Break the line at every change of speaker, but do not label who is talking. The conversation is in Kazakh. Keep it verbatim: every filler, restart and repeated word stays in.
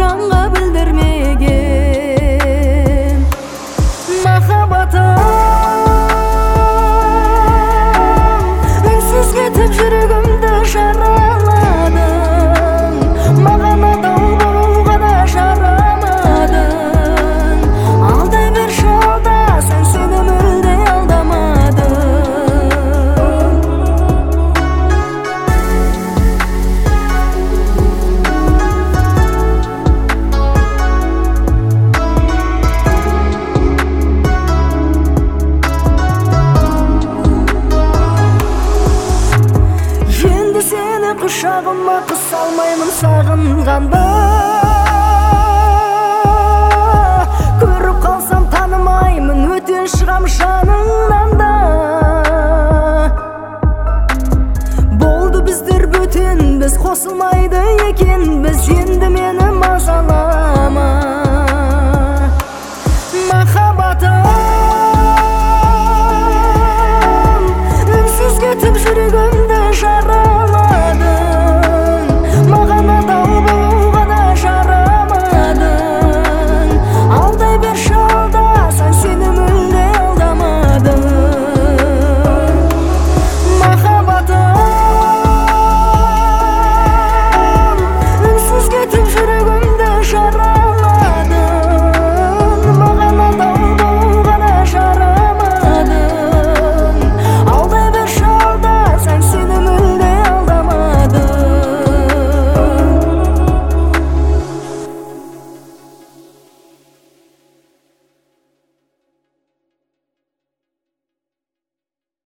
жанға білдірмеген махаббатым үнсіз кетіп жүрегімді жараладың маған адал болуға да жарамадың алдай берші алда сен сені мүлде алдамадың сені құшағыма қыса алмаймын сағынғанда көріп қалсам танымаймын өтен шығам жаныңнан да болды біздер бөтен біз қосылмайды екенбіз енді мен